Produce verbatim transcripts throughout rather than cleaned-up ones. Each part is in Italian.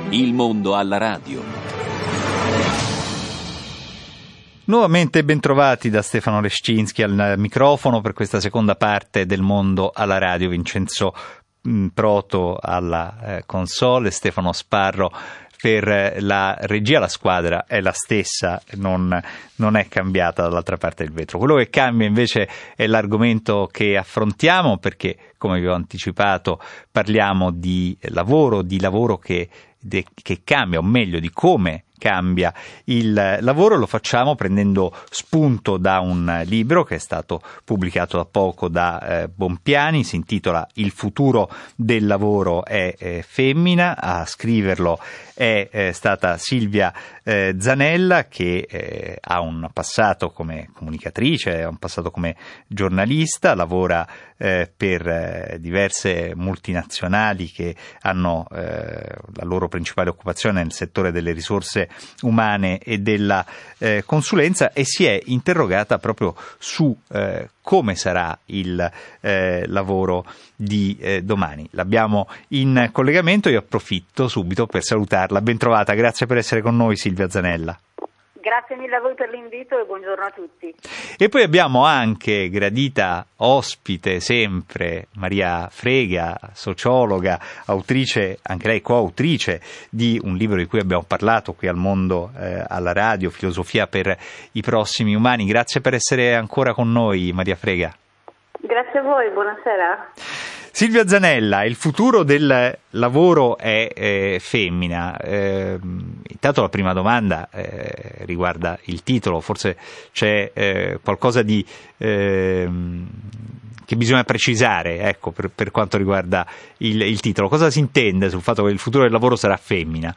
Il mondo alla radio. Nuovamente bentrovati da Stefano Leszczynski al microfono per questa seconda parte del mondo alla radio. Vincenzo Proto alla eh, console, Stefano Sparro per la regia. La squadra è la stessa, non, non è cambiata dall'altra parte del vetro. Quello che cambia invece è l'argomento che affrontiamo, perché, come vi ho anticipato, parliamo di lavoro, di lavoro che, de, che cambia, o meglio di come cambia il lavoro. Lo facciamo prendendo spunto da un libro che è stato pubblicato da poco da eh, Bompiani, si intitola Il futuro del lavoro è eh, femmina. A scriverlo è eh, stata Silvia eh, Zanella, che eh, ha un passato come comunicatrice, ha un passato come giornalista, lavora eh, per eh, diverse multinazionali che hanno eh, la loro principale occupazione nel settore delle risorse umane e della eh, consulenza, e si è interrogata proprio su eh, come sarà il eh, lavoro di eh, domani. L'abbiamo in collegamento, io approfitto subito per salutarla. Bentrovata, grazie per essere con noi, Silvia Zanella. Grazie mille a voi per l'invito e buongiorno a tutti. E poi abbiamo anche gradita ospite sempre Maria Frega, sociologa, autrice, anche lei coautrice di un libro di cui abbiamo parlato qui al Mondo eh, alla radio, Filosofia per i prossimi umani. Grazie per essere ancora con noi, Maria Frega. Grazie a voi, buonasera. Silvia Zanella, il futuro del lavoro è eh, femmina. Eh, intanto la prima domanda eh, riguarda il titolo, forse c'è eh, qualcosa di eh, che bisogna precisare, ecco, per, per quanto riguarda il, il titolo. Cosa si intende sul fatto che il futuro del lavoro sarà femmina?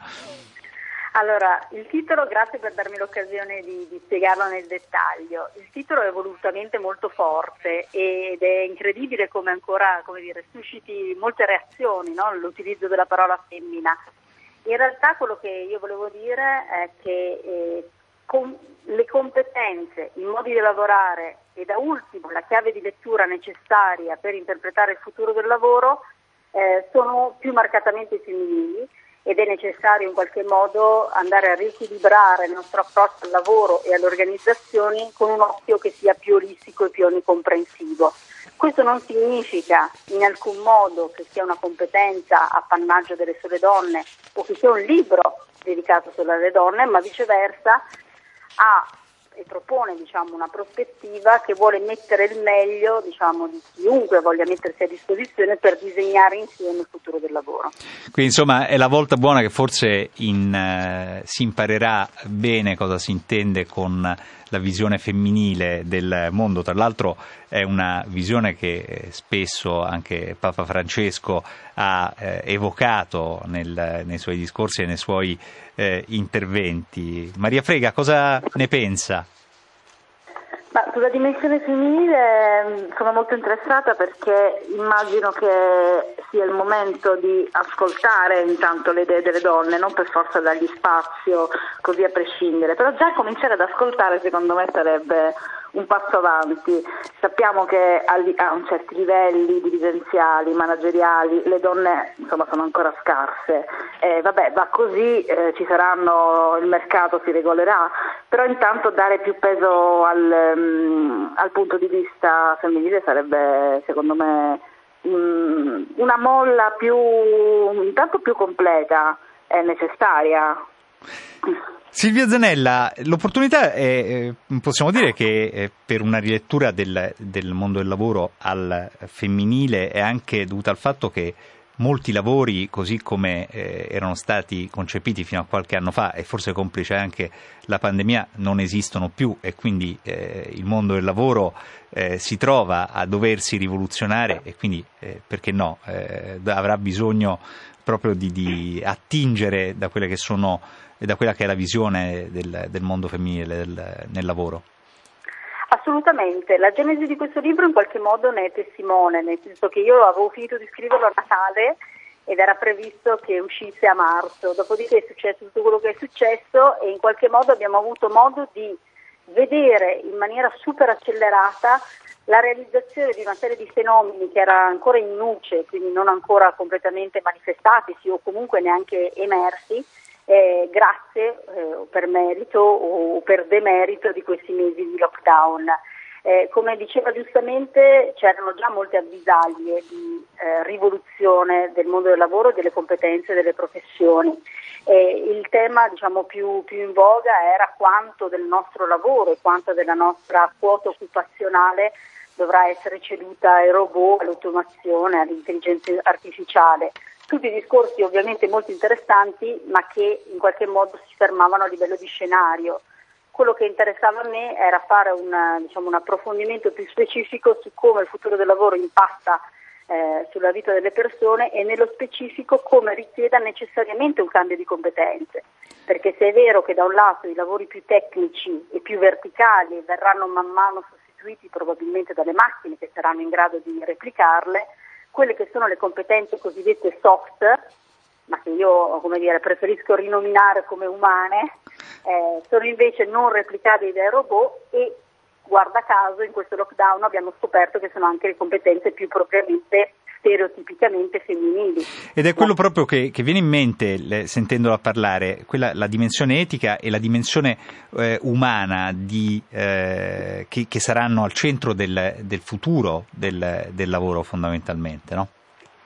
Allora, il titolo, grazie per darmi l'occasione di, di spiegarlo nel dettaglio. Il titolo è volutamente molto forte ed è incredibile come ancora, come dire, susciti molte reazioni, no? L'utilizzo della parola femmina. In realtà quello che io volevo dire è che eh, con le competenze, i modi di lavorare e da ultimo la chiave di lettura necessaria per interpretare il futuro del lavoro eh, sono più marcatamente femminili. Ed è necessario in qualche modo andare a riequilibrare il nostro approccio al lavoro e alle organizzazioni con un occhio che sia più olistico e più onnicomprensivo. Questo non significa in alcun modo che sia una competenza appannaggio delle sole donne o che sia un libro dedicato solo alle donne, ma viceversa ha e propone, diciamo, una prospettiva che vuole mettere il meglio, diciamo, di chiunque voglia mettersi a disposizione per disegnare insieme il futuro del lavoro. Quindi insomma è la volta buona che forse in, eh, si imparerà bene cosa si intende con la visione femminile del mondo. Tra l'altro è una visione che spesso anche Papa Francesco ha eh, evocato nel, nei suoi discorsi e nei suoi eh, interventi. Maria Frega, cosa ne pensa? Ma sulla dimensione femminile sono molto interessata perché immagino che sia il momento di ascoltare intanto le idee delle donne, non per forza dargli spazio così a prescindere, però già cominciare ad ascoltare secondo me sarebbe un passo avanti. Sappiamo che a certi livelli dirigenziali, manageriali, le donne insomma sono ancora scarse. Eh, vabbè, va così, eh, ci saranno, il mercato si regolerà, però intanto dare più peso al, um, al punto di vista femminile sarebbe secondo me um, una molla più, intanto più completa e necessaria. Silvia Zanella, l'opportunità è, possiamo dire che per una rilettura del, del mondo del lavoro al femminile è anche dovuta al fatto che molti lavori, così come eh, erano stati concepiti fino a qualche anno fa, e forse complice anche la pandemia, non esistono più, e quindi eh, il mondo del lavoro eh, si trova a doversi rivoluzionare, e quindi eh, perché no, eh, avrà bisogno proprio di, di attingere da quelle che sono da quella che è la visione del, del mondo femminile del, nel lavoro. Assolutamente, la genesi di questo libro in qualche modo ne è testimone, nel senso che io avevo finito di scriverlo a Natale ed era previsto che uscisse a marzo, dopodiché è successo tutto quello che è successo e in qualche modo abbiamo avuto modo di vedere in maniera super accelerata la realizzazione di una serie di fenomeni che era ancora in nuce, quindi non ancora completamente manifestatisi o comunque neanche emersi, eh, grazie eh, per merito o per demerito di questi mesi di lockdown. Eh, come diceva giustamente, c'erano già molte avvisaglie di eh, rivoluzione del mondo del lavoro, delle competenze e delle professioni. Eh, il tema diciamo più, più in voga era quanto del nostro lavoro e quanto della nostra quota occupazionale dovrà essere ceduta ai robot, all'automazione, all'intelligenza artificiale. Tutti discorsi ovviamente molto interessanti, ma che in qualche modo si fermavano a livello di scenario. Quello che interessava a me era fare una, diciamo, un approfondimento più specifico su come il futuro del lavoro impatta eh, sulla vita delle persone e nello specifico come richieda necessariamente un cambio di competenze. Perché se è vero che da un lato i lavori più tecnici e più verticali verranno man mano sostituiti probabilmente dalle macchine che saranno in grado di replicarle, quelle che sono le competenze cosiddette soft, ma che io come dire, preferisco rinominare come umane, eh, sono invece non replicabili dai robot e guarda caso in questo lockdown abbiamo scoperto che sono anche le competenze più propriamente stereotipicamente femminili. Ed è quello proprio che, che viene in mente le, sentendola parlare, quella, la dimensione etica e la dimensione eh, umana di, eh, che, che saranno al centro del, del futuro del, del lavoro fondamentalmente, no?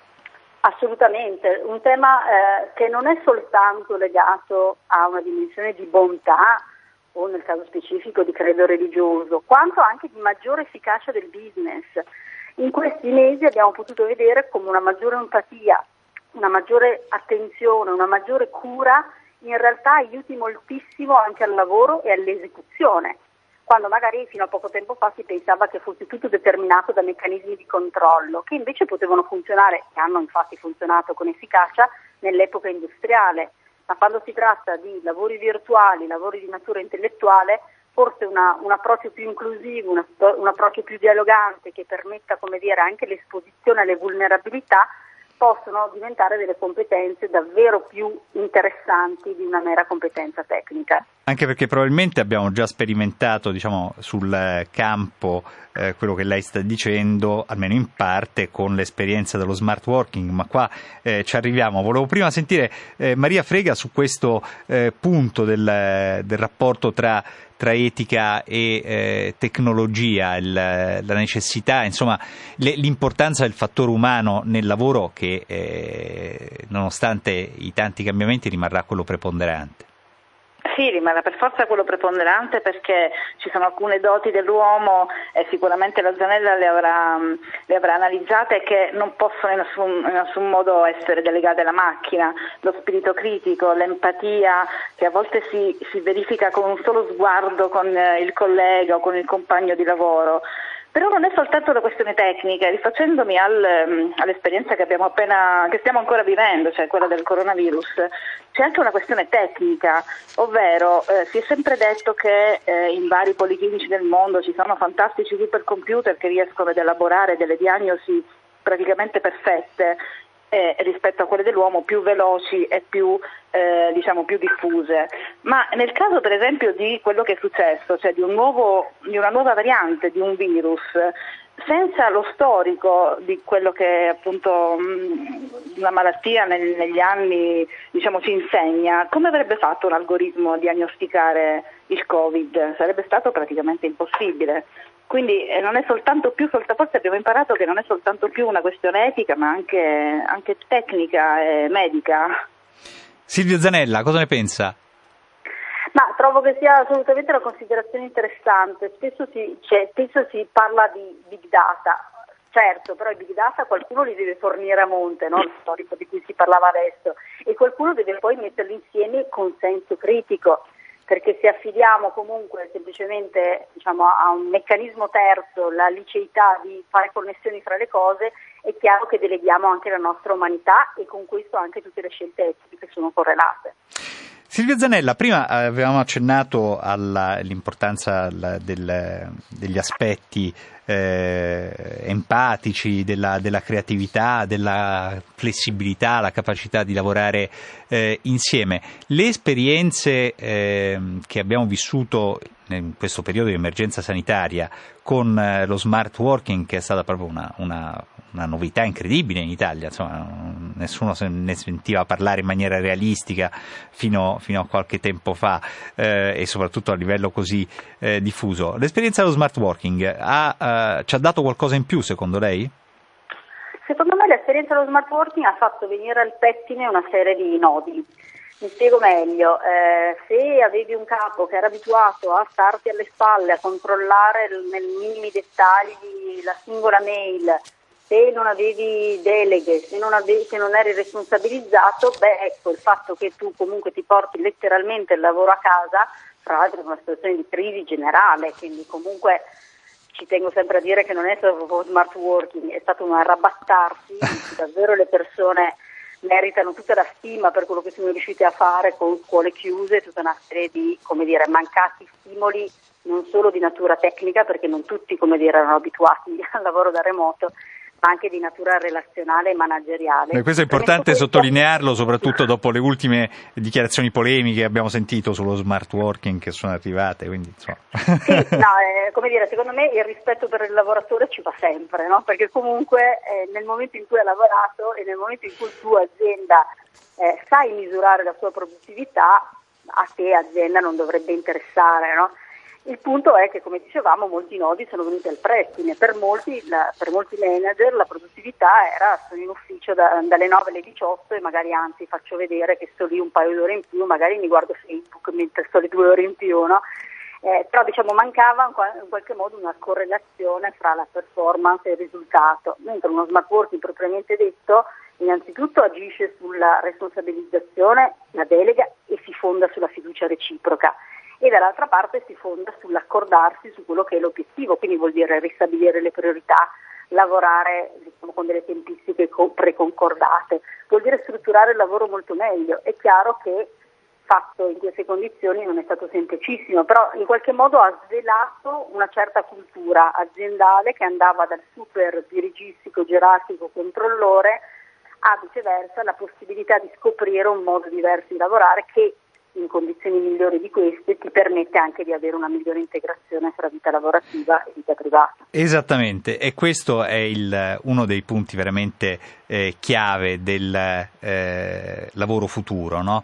Assolutamente, un tema eh, che non è soltanto legato a una dimensione di bontà o nel caso specifico di credo religioso, quanto anche di maggiore efficacia del business. In questi mesi abbiamo potuto vedere come una maggiore empatia, una maggiore attenzione, una maggiore cura in realtà aiuti moltissimo anche al lavoro e all'esecuzione, quando magari fino a poco tempo fa si pensava che fosse tutto determinato da meccanismi di controllo, che invece potevano funzionare, e hanno infatti funzionato con efficacia, nell'epoca industriale. Ma quando si tratta di lavori virtuali, lavori di natura intellettuale, forse una, un approccio più inclusivo, una, un approccio più dialogante che permetta, come dire, anche l'esposizione alle vulnerabilità, possono diventare delle competenze davvero più interessanti di una mera competenza tecnica. Anche perché probabilmente abbiamo già sperimentato, diciamo, sul campo eh, quello che lei sta dicendo, almeno in parte, con l'esperienza dello smart working, ma qua eh, ci arriviamo. Volevo prima sentire eh, Maria Frega su questo eh, punto del, del rapporto tra tra etica e eh, tecnologia, il, la necessità, insomma, le, l'importanza del fattore umano nel lavoro che, eh, nonostante i tanti cambiamenti, rimarrà quello preponderante. Sì, rimarrà per forza quello preponderante perché ci sono alcune doti dell'uomo e sicuramente la Zanella le avrà, le avrà analizzate che non possono in nessun, in nessun modo essere delegate alla macchina. Lo spirito critico, l'empatia che a volte si, si verifica con un solo sguardo con il collega o con il compagno di lavoro. Però non è soltanto la questione tecnica, rifacendomi al, all'esperienza che abbiamo appena, che stiamo ancora vivendo, cioè quella del coronavirus, c'è anche una questione tecnica, ovvero eh, si è sempre detto che eh, in vari policlinici del mondo ci sono fantastici supercomputer che riescono ad elaborare delle diagnosi praticamente perfette eh, rispetto a quelle dell'uomo, più veloci e più eh, diciamo più diffuse. Ma nel caso per esempio di quello che è successo, cioè di un nuovo di una nuova variante di un virus, senza lo storico di quello che appunto mh, una malattia nel, negli anni diciamo ci insegna, come avrebbe fatto un algoritmo a diagnosticare il Covid? Sarebbe stato praticamente impossibile. Quindi eh, non è soltanto più, forse abbiamo imparato che non è soltanto più una questione etica, ma anche, anche tecnica e medica. Silvia Zanella, cosa ne pensa? Ma trovo che sia assolutamente una considerazione interessante. Spesso si, cioè, spesso si parla di big data. Certo, però i big data qualcuno li deve fornire a monte, no? Lo storico di cui si parlava adesso, e qualcuno deve poi metterli insieme con senso critico. Perché se affidiamo comunque semplicemente diciamo, a un meccanismo terzo la liceità di fare connessioni fra le cose, è chiaro che deleghiamo anche la nostra umanità e con questo anche tutte le scelte etiche che sono correlate. Silvia Zanella, prima avevamo accennato all'importanza del, degli aspetti eh, empatici, della, della creatività, della flessibilità, la capacità di lavorare eh, insieme. Le esperienze eh, che abbiamo vissuto in questo periodo di emergenza sanitaria con eh, lo smart working, che è stata proprio una, una, una novità incredibile in Italia, insomma nessuno se ne sentiva parlare in maniera realistica fino, fino a qualche tempo fa, eh, e soprattutto a livello così eh, diffuso. L'esperienza dello smart working ha, eh, ci ha dato qualcosa in più, secondo lei? Secondo me l'esperienza dello smart working ha fatto venire al pettine una serie di nodi. Mi spiego meglio, eh, se avevi un capo che era abituato a starti alle spalle, a controllare nei minimi dettagli la singola mail, se non avevi deleghe, se non, avevi, se non eri responsabilizzato, beh ecco, il fatto che tu comunque ti porti letteralmente il lavoro a casa, tra l'altro in una situazione di crisi generale, quindi comunque ci tengo sempre a dire che non è stato smart working, è stato un arrabattarsi, davvero le persone meritano tutta la stima per quello che sono riusciti a fare con scuole chiuse, tutta una serie di, come dire, mancati stimoli non solo di natura tecnica, perché non tutti, come dire, erano abituati al lavoro da remoto, ma anche di natura relazionale e manageriale. Beh, questo è importante sottolinearlo, soprattutto dopo le ultime dichiarazioni polemiche che abbiamo sentito sullo smart working che sono arrivate, quindi insomma. Sì, no, eh, come dire, secondo me il rispetto per il lavoratore ci va sempre, no? Perché comunque eh, nel momento in cui ha lavorato e nel momento in cui tu azienda eh, sai misurare la sua produttività, a te azienda non dovrebbe interessare, no? Il punto è che, come dicevamo, molti nodi sono venuti al pettine. Per molti, la, per molti manager la produttività era sono in ufficio da, dalle nove alle diciotto e magari anzi faccio vedere che sto lì un paio d'ore in più, magari mi guardo Facebook mentre sto le due ore in più, no? Eh, però diciamo mancava in qualche modo una correlazione fra la performance e il risultato, mentre uno smart working propriamente detto innanzitutto agisce sulla responsabilizzazione, la delega, e si fonda sulla fiducia reciproca, e dall'altra parte si fonda sull'accordarsi su quello che è l'obiettivo, quindi vuol dire ristabilire le priorità, lavorare diciamo, con delle tempistiche preconcordate, vuol dire strutturare il lavoro molto meglio. È chiaro che fatto in queste condizioni non è stato semplicissimo, però in qualche modo ha svelato una certa cultura aziendale che andava dal super dirigistico, gerarchico, controllore a viceversa la possibilità di scoprire un modo diverso di lavorare che in condizioni migliori di queste ti permette anche di avere una migliore integrazione tra vita lavorativa e vita privata. Esattamente, e questo è il, uno dei punti veramente eh, chiave del eh, lavoro futuro, no?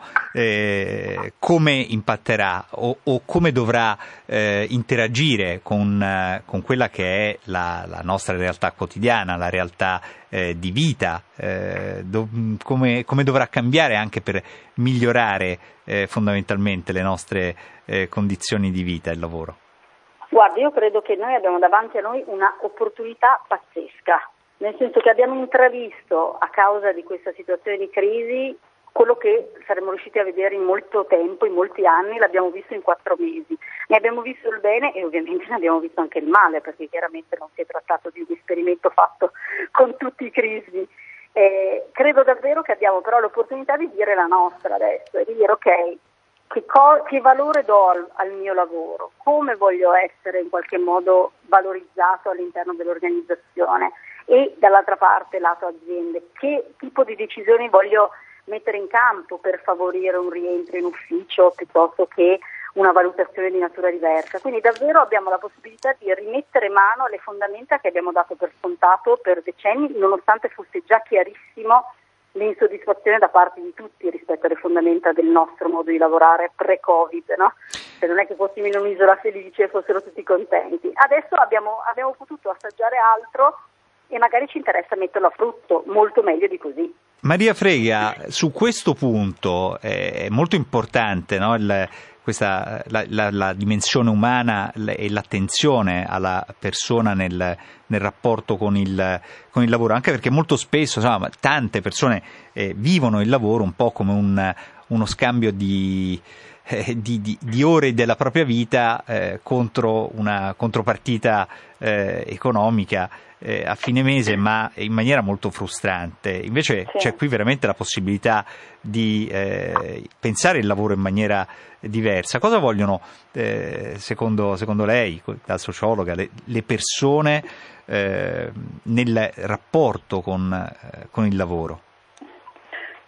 Eh, come impatterà o, o come dovrà eh, interagire con, eh, con quella che è la, la nostra realtà quotidiana, la realtà eh, di vita, eh, do, come, come dovrà cambiare anche per migliorare eh, fondamentalmente le nostre eh, condizioni di vita e lavoro. Guarda, io credo che noi abbiamo davanti a noi una opportunità pazzesca, nel senso che abbiamo intravisto a causa di questa situazione di crisi quello che saremmo riusciti a vedere in molto tempo, in molti anni, l'abbiamo visto in quattro mesi. Ne abbiamo visto il bene e ovviamente ne abbiamo visto anche il male, perché chiaramente non si è trattato di un esperimento fatto con tutti i crisi. Eh, credo davvero che abbiamo però l'opportunità di dire la nostra adesso e di dire ok, che, co- che valore do al, al mio lavoro, come voglio essere in qualche modo valorizzato all'interno dell'organizzazione, e dall'altra parte lato aziende, che tipo di decisioni voglio mettere in campo per favorire un rientro in ufficio piuttosto che una valutazione di natura diversa. Quindi davvero abbiamo la possibilità di rimettere mano alle fondamenta che abbiamo dato per scontato per decenni, nonostante fosse già chiarissimo l'insoddisfazione da parte di tutti rispetto alle fondamenta del nostro modo di lavorare pre-Covid, no? Se non è che fossimo in un'isola felice e fossero tutti contenti. Adesso abbiamo, abbiamo potuto assaggiare altro e magari ci interessa metterlo a frutto molto meglio di così. Maria Frega, su questo punto è molto importante, no? Il, questa, la, la, la dimensione umana e l'attenzione alla persona nel, nel rapporto con il, con il lavoro, anche perché molto spesso insomma, tante persone eh, vivono il lavoro un po' come un, uno scambio di, eh, di, di, di ore della propria vita eh, contro una contropartita eh, economica eh, a fine mese, ma in maniera molto frustrante. Invece sì. C'è qui veramente la possibilità di eh, pensare il lavoro in maniera diversa. Cosa vogliono, eh, secondo, secondo lei, da sociologa, le, le persone eh, nel rapporto con, eh, con il lavoro?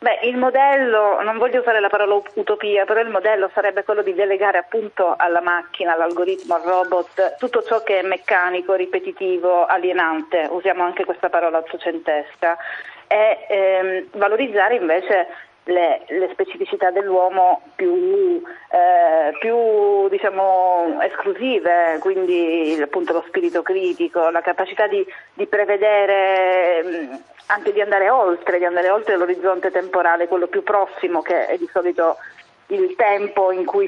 Beh, il modello, non voglio usare la parola utopia, però il modello sarebbe quello di delegare appunto alla macchina, all'algoritmo, al robot, tutto ciò che è meccanico, ripetitivo, alienante, usiamo anche questa parola ottocentesca, e ehm, valorizzare invece le, le specificità dell'uomo più, eh, più diciamo esclusive, quindi appunto lo spirito critico, la capacità di, di prevedere, mh, anche di andare oltre, di andare oltre l'orizzonte temporale, quello più prossimo, che è di solito il tempo in cui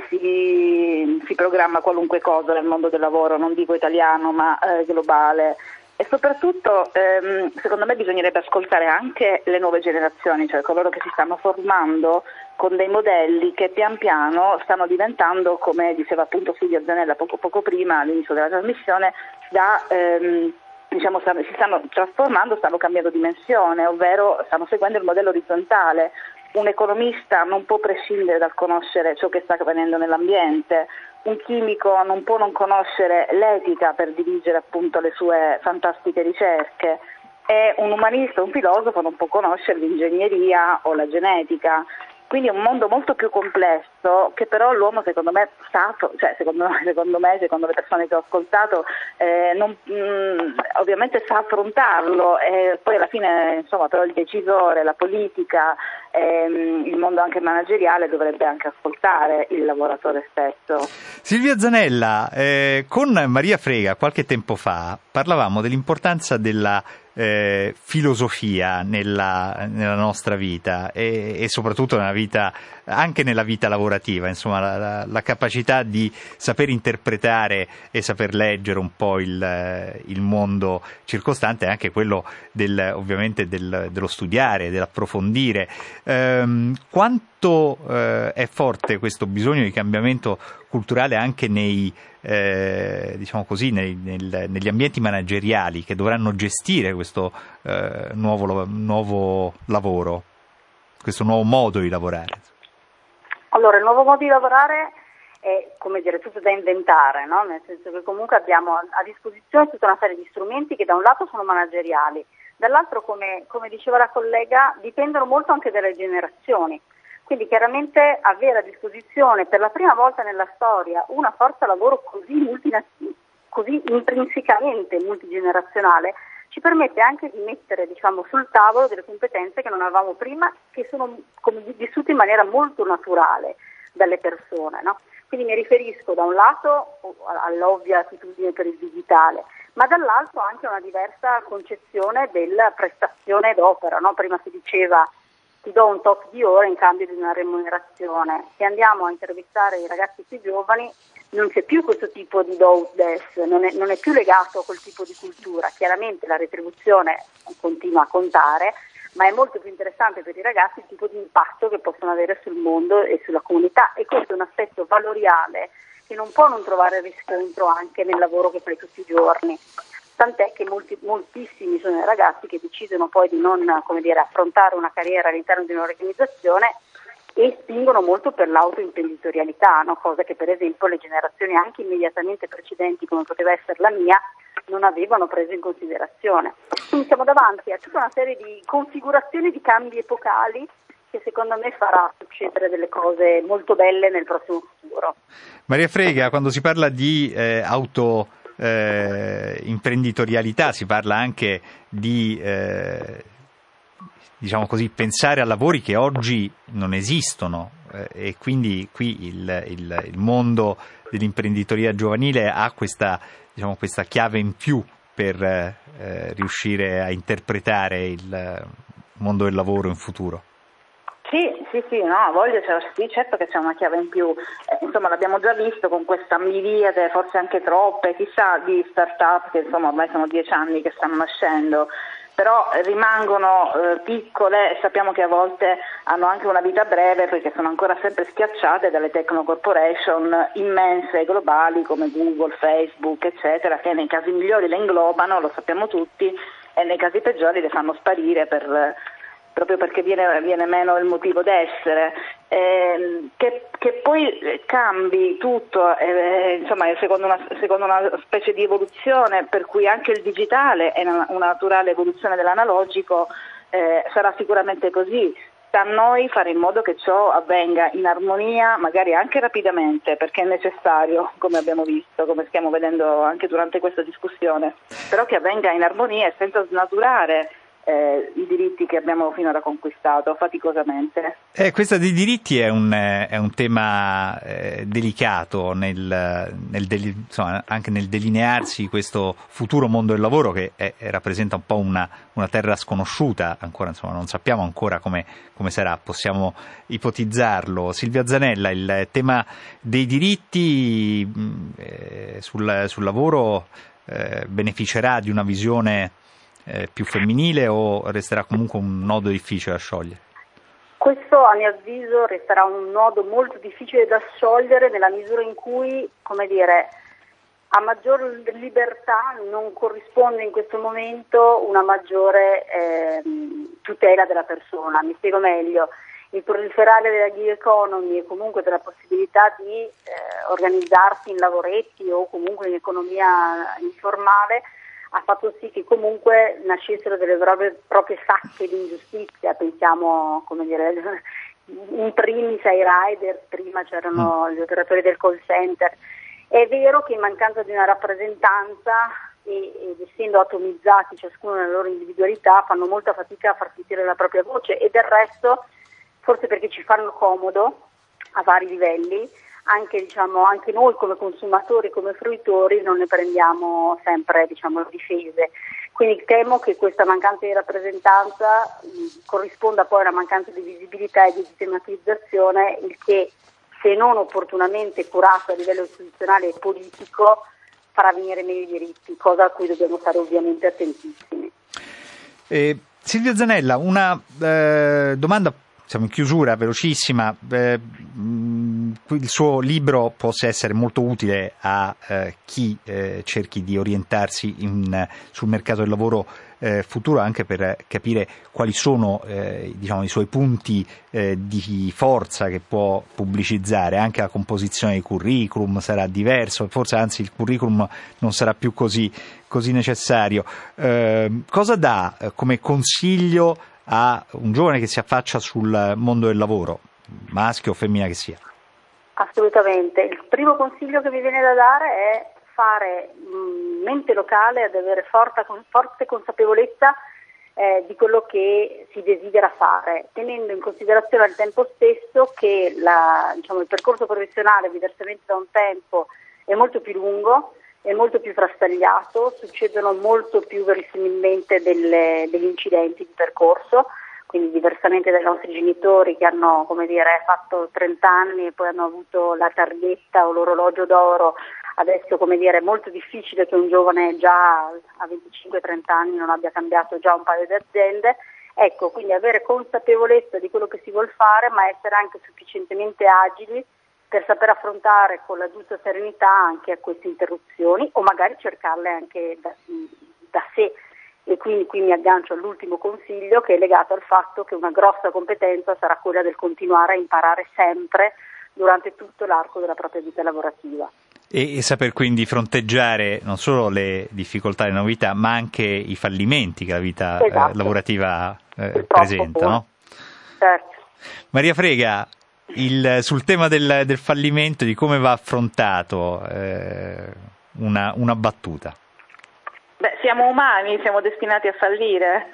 si, si programma qualunque cosa nel mondo del lavoro, non dico italiano ma eh, globale. E soprattutto ehm, secondo me bisognerebbe ascoltare anche le nuove generazioni, cioè coloro che si stanno formando con dei modelli che pian piano stanno diventando, come diceva appunto Silvia Zanella poco, poco prima all'inizio della trasmissione, da ehm, diciamo stanno, si stanno trasformando, stanno cambiando dimensione, ovvero stanno seguendo il modello orizzontale. Un economista non può prescindere dal conoscere ciò che sta avvenendo nell'ambiente, un chimico non può non conoscere l'etica per dirigere appunto le sue fantastiche ricerche, e un umanista, un filosofo non può conoscere l'ingegneria o la genetica. Quindi è un mondo molto più complesso che però l'uomo secondo me sa, cioè secondo, secondo me, secondo le persone che ho ascoltato, eh, non, mh, ovviamente sa affrontarlo, e poi alla fine insomma però il decisore, la politica, ehm, il mondo anche manageriale dovrebbe anche ascoltare il lavoratore stesso. Silvia Zanella, eh, con Maria Frega qualche tempo fa parlavamo dell'importanza della Eh, filosofia nella, nella nostra vita e, e soprattutto nella vita, anche nella vita lavorativa, insomma la, la, la capacità di saper interpretare e saper leggere un po' il, il mondo circostante, e anche quello del, ovviamente del, dello studiare, dell'approfondire. Ehm, quanto eh, è forte questo bisogno di cambiamento culturale anche nei Eh, diciamo così, nei, nel, negli ambienti manageriali che dovranno gestire questo eh, nuovo, nuovo lavoro, questo nuovo modo di lavorare? Allora, il nuovo modo di lavorare è, come dire, tutto da inventare, no? Nel senso che comunque abbiamo a disposizione tutta una serie di strumenti che da un lato sono manageriali, dall'altro, come, come diceva la collega, dipendono molto anche dalle generazioni. Quindi chiaramente avere a disposizione per la prima volta nella storia una forza lavoro così, multinaz- così intrinsecamente multigenerazionale ci permette anche di mettere, diciamo, sul tavolo delle competenze che non avevamo prima, che sono come, vissute in maniera molto naturale dalle persone, no? Quindi mi riferisco da un lato all'ovvia attitudine per il digitale, ma dall'altro anche a una diversa concezione della prestazione d'opera, no? Prima si diceva ti do un tot di ore in cambio di una remunerazione. Se andiamo a intervistare i ragazzi più giovani non c'è più questo tipo di do ut des, non è, non è più legato a quel tipo di cultura. Chiaramente la retribuzione continua a contare, ma è molto più interessante per i ragazzi il tipo di impatto che possono avere sul mondo e sulla comunità, e questo è un aspetto valoriale che non può non trovare riscontro anche nel lavoro che fai tutti i giorni. Tant'è che molti, moltissimi sono i ragazzi che decidono poi di non, come dire, affrontare una carriera all'interno di un'organizzazione e spingono molto per l'autoimprenditorialità, no? Cosa che per esempio le generazioni anche immediatamente precedenti, come poteva essere la mia, non avevano preso in considerazione. Quindi siamo davanti a tutta una serie di configurazioni di cambi epocali che secondo me farà succedere delle cose molto belle nel prossimo futuro. Maria Frega, quando si parla di eh, auto Eh, imprenditorialità, si parla anche di eh, diciamo così, pensare a lavori che oggi non esistono, eh, e quindi qui il, il, il mondo dell'imprenditoria giovanile ha questa, diciamo, questa chiave in più per eh, riuscire a interpretare il mondo del lavoro in futuro. Sì, sì, sì, no, voglio, cioè, sì, certo che c'è una chiave in più, eh, insomma l'abbiamo già visto con questa miriade, forse anche troppe, chissà, di start-up che insomma ormai sono dieci anni che stanno nascendo, però rimangono eh, piccole e sappiamo che a volte hanno anche una vita breve perché sono ancora sempre schiacciate dalle techno corporation immense e globali come Google, Facebook, eccetera, che nei casi migliori le inglobano, lo sappiamo tutti, e nei casi peggiori le fanno sparire per... proprio perché viene, viene meno il motivo d'essere, eh, che, che poi cambi tutto, eh, insomma secondo una, secondo una specie di evoluzione per cui anche il digitale è una, una naturale evoluzione dell'analogico, eh, sarà sicuramente così. sta a noi fare in modo che ciò avvenga in armonia, magari anche rapidamente, perché è necessario, come abbiamo visto, come stiamo vedendo anche durante questa discussione, però che avvenga in armonia e senza snaturare Eh, i diritti che abbiamo finora conquistato faticosamente. Eh, questo dei diritti è un, è un tema eh, delicato nel, nel deli, insomma, anche nel delinearsi questo futuro mondo del lavoro che è, rappresenta un po' una, una terra sconosciuta, ancora insomma non sappiamo ancora come, come sarà, possiamo ipotizzarlo. Silvia Zanella, il tema dei diritti eh, sul, sul lavoro eh, beneficerà di una visione Eh, più femminile o resterà comunque un nodo difficile da sciogliere? Questo a mio avviso resterà un nodo molto difficile da sciogliere nella misura in cui, come dire, a maggior libertà non corrisponde in questo momento una maggiore eh, tutela della persona. Mi spiego meglio. Il proliferare della gig economy e comunque della possibilità di eh, organizzarsi in lavoretti o comunque in economia informale ha fatto sì che comunque nascessero delle proprie, proprie sacche di ingiustizia. Pensiamo, come dire, in primis ai rider, prima c'erano gli operatori del call center. È vero che in mancanza di una rappresentanza e, ed essendo atomizzati ciascuno nella loro individualità fanno molta fatica a far sentire la propria voce, e del resto, forse perché ci fanno comodo a vari livelli, anche diciamo anche noi come consumatori, come fruitori non ne prendiamo sempre diciamo le difese. Quindi temo che questa mancanza di rappresentanza mh, corrisponda poi a una mancanza di visibilità e di sistematizzazione, il che, se non opportunamente curato a livello istituzionale e politico, farà venire meno i diritti, cosa a cui dobbiamo stare ovviamente attentissimi. Eh, Silvia Zanella, una eh, domanda, siamo in chiusura, velocissima. Eh, il suo libro possa essere molto utile a eh, chi eh, cerchi di orientarsi in, sul mercato del lavoro eh, futuro, anche per capire quali sono eh, diciamo, i suoi punti eh, di forza che può pubblicizzare. Anche la composizione dei curriculum sarà diverso, forse anzi il curriculum non sarà più così, così necessario. Eh, cosa dà eh, come consiglio a un giovane che si affaccia sul mondo del lavoro, maschio o femmina che sia? Assolutamente. Il primo consiglio che mi viene da dare è fare mh, mente locale, ad avere forte, forte consapevolezza eh, di quello che si desidera fare, tenendo in considerazione al tempo stesso che la, diciamo, il percorso professionale, diversamente da un tempo, è molto più lungo, è molto più frastagliato, succedono molto più verosimilmente delle, degli incidenti di percorso. Quindi diversamente dai nostri genitori che hanno, come dire, fatto trenta anni e poi hanno avuto la targhetta o l'orologio d'oro, adesso, come dire, è molto difficile che un giovane già a venticinque trenta anni non abbia cambiato già un paio di aziende. Ecco, quindi avere consapevolezza di quello che si vuol fare, ma essere anche sufficientemente agili per saper affrontare con la giusta serenità anche queste interruzioni, o magari cercarle anche da, da sé. E quindi qui mi aggancio all'ultimo consiglio, che è legato al fatto che una grossa competenza sarà quella del continuare a imparare sempre durante tutto l'arco della propria vita lavorativa. E, e saper quindi fronteggiare non solo le difficoltà e le novità, ma anche i fallimenti che la vita esatto. eh, lavorativa eh, presenta, no? Certo. Maria Frega, il, sul tema del, del fallimento, di come va affrontato, eh, una, una battuta. Beh, siamo umani, siamo destinati a fallire.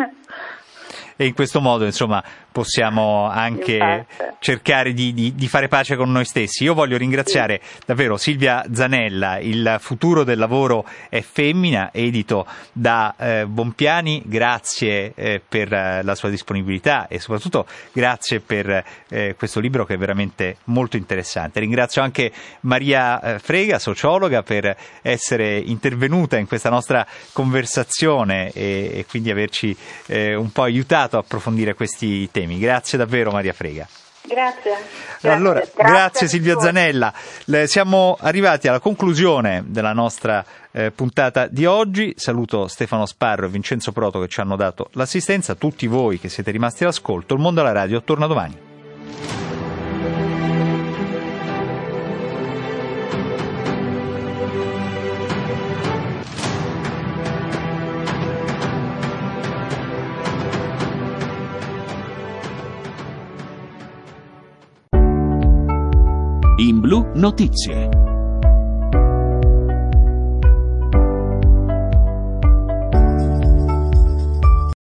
E in questo modo, insomma, possiamo anche Infatti. cercare di, di, di fare pace con noi stessi. Io voglio ringraziare sì. davvero Silvia Zanella, Il futuro del lavoro è femmina, edito da eh, Bompiani. Grazie eh, per la sua disponibilità e soprattutto grazie per eh, questo libro che è veramente molto interessante. Ringrazio anche Maria eh, Frega, sociologa, per essere intervenuta in questa nostra conversazione e, e quindi averci eh, un po' aiutato a approfondire questi temi. Grazie davvero Maria Frega. Grazie. Allora, grazie, grazie Silvia voi. Zanella. Le, siamo arrivati alla conclusione della nostra eh, puntata di oggi. Saluto Stefano Sparro e Vincenzo Proto che ci hanno dato l'assistenza. Tutti voi che siete rimasti all'ascolto. Il Mondo alla Radio torna domani. In Blu Notizie.